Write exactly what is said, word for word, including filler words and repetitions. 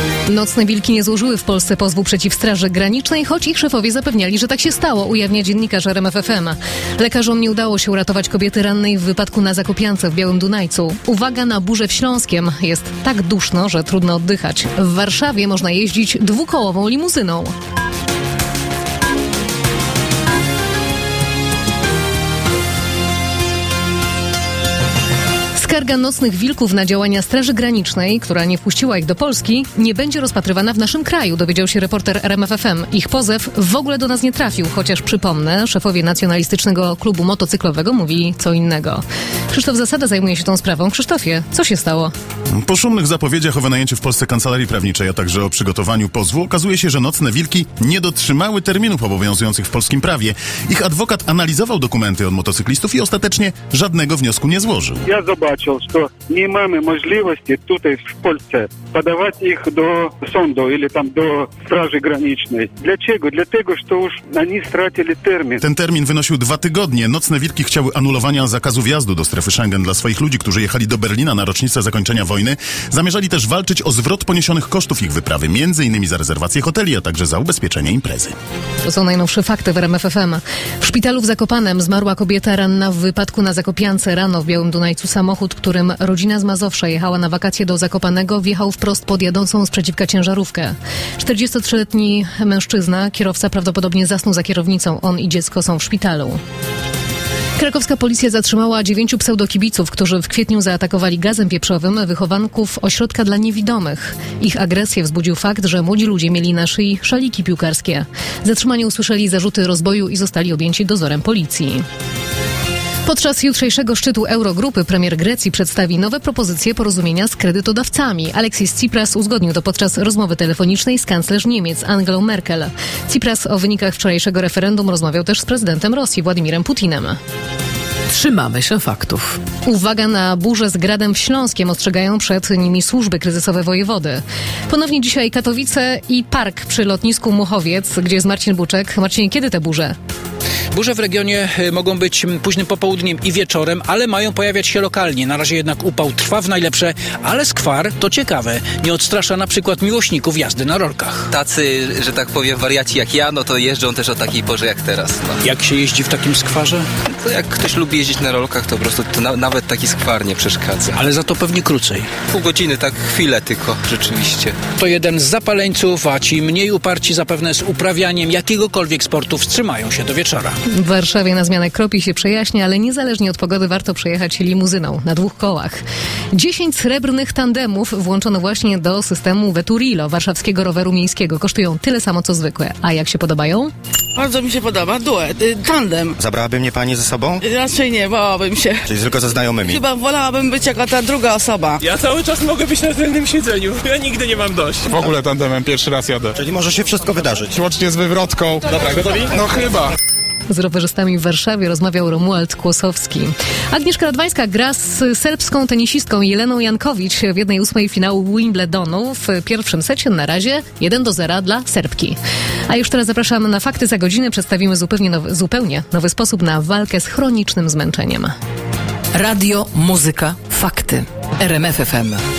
Nocne wilki nie złożyły w Polsce pozwu przeciw Straży Granicznej, choć ich szefowie zapewniali, że tak się stało, ujawnia dziennikarz R M F F M. Lekarzom nie udało się uratować kobiety rannej w wypadku na Zakopiance w Białym Dunajcu. Uwaga na burzę w Śląskiem. Jest tak duszno, że trudno oddychać. W Warszawie można jeździć dwukołową limuzyną. Skarga nocnych wilków na działania Straży Granicznej, która nie wpuściła ich do Polski, nie będzie rozpatrywana w naszym kraju, dowiedział się reporter R M F F M. Ich pozew w ogóle do nas nie trafił, chociaż przypomnę, szefowie nacjonalistycznego klubu motocyklowego mówili co innego. Krzysztof Zasada zajmuje się tą sprawą. Krzysztofie, co się stało? Po szumnych zapowiedziach o wynajęciu w Polsce kancelarii prawniczej, a także o przygotowaniu pozwu, okazuje się, że nocne wilki nie dotrzymały terminów obowiązujących w polskim prawie. Ich adwokat analizował dokumenty od motocyklistów i ostatecznie żadnego wniosku nie złożył. Ja zobaczył, że nie mamy możliwości tutaj w Polsce podawać ich do sądu или tam do Straży Granicznej. Dlaczego? Dlatego, że już oni stracili termin. Ten termin wynosił dwa tygodnie. Nocne wilki chciały anulowania zakazu wjazdu do strefy Schengen dla swoich ludzi, którzy jechali do Berlina na rocznicę zakończenia wojny. Zamierzali też walczyć o zwrot poniesionych kosztów ich wyprawy, między innymi za rezerwację hoteli, a także za ubezpieczenie imprezy. To są najnowsze fakty w R M F F M. W szpitalu w Zakopanem zmarła kobieta ranna w wypadku na Zakopiance. Rano w Białym Dunajcu samochód, którym rodzina z Mazowsza jechała na wakacje do Zakopanego, wjechał wprost pod jadącą sprzeciwka ciężarówkę. czterdziestotrzyletni mężczyzna, kierowca, prawdopodobnie zasnął za kierownicą. On i dziecko są w szpitalu. Krakowska policja zatrzymała dziewięciu pseudokibiców, którzy w kwietniu zaatakowali gazem pieprzowym wychowanków ośrodka dla niewidomych. Ich agresję wzbudził fakt, że młodzi ludzie mieli na szyi szaliki piłkarskie. Zatrzymani usłyszeli zarzuty rozboju i zostali objęci dozorem policji. Podczas jutrzejszego szczytu Eurogrupy premier Grecji przedstawi nowe propozycje porozumienia z kredytodawcami. Aleksis Tsipras uzgodnił to podczas rozmowy telefonicznej z kanclerz Niemiec Angelą Merkel. Tsipras o wynikach wczorajszego referendum rozmawiał też z prezydentem Rosji Władimirem Putinem. Trzymamy się faktów. Uwaga na burzę z gradem w Śląskiem, ostrzegają przed nimi służby kryzysowe wojewody. Ponownie dzisiaj Katowice i park przy lotnisku Muchowiec, gdzie jest Marcin Buczek. Marcinie, kiedy te burze? Burze w regionie mogą być późnym popołudniem i wieczorem, ale mają pojawiać się lokalnie. Na razie jednak upał trwa w najlepsze, ale skwar, to ciekawe, nie odstrasza na przykład miłośników jazdy na rolkach. Tacy, że tak powiem, wariaci jak ja, no to jeżdżą też o takiej porze jak teraz. No. Jak się jeździ w takim skwarze? To jak ktoś lubi jeździć na rolkach, to po prostu to na, nawet taki skwar nie przeszkadza. Ale za to pewnie krócej. Pół godziny, tak chwilę tylko, rzeczywiście. To jeden z zapaleńców, a ci mniej uparci zapewne z uprawianiem jakiegokolwiek sportu wstrzymają się do wieczora. W Warszawie na zmianę kropi się przejaśnia, ale niezależnie od pogody warto przejechać limuzyną na dwóch kołach. Dziesięć srebrnych tandemów włączono właśnie do systemu Veturilo, warszawskiego roweru miejskiego. Kosztują tyle samo co zwykłe. A jak się podobają? Bardzo mi się podoba. Duet, y, tandem. Zabrałaby mnie pani ze sobą? Raczej nie, bałabym się. Czyli tylko ze znajomymi? Chyba wolałabym być jako ta druga osoba. Ja cały czas mogę być na tylnym siedzeniu. Ja nigdy nie mam dość. W ogóle tandemem pierwszy raz jadę. Czyli może się wszystko wydarzyć. Łącznie z wywrotką. Dobra, gotowi? No chyba. Z rowerzystami w Warszawie rozmawiał Romuald Kłosowski. Agnieszka Radwańska gra z serbską tenisistką Jeleną Jankowicz w jednej ósmej finału Wimbledonu. W pierwszym secie na razie jeden do zera dla Serbki. A już teraz zapraszamy na fakty za godzinę. Przedstawimy zupełnie nowy, zupełnie nowy sposób na walkę z chronicznym zmęczeniem. Radio, muzyka, fakty. R M F F M.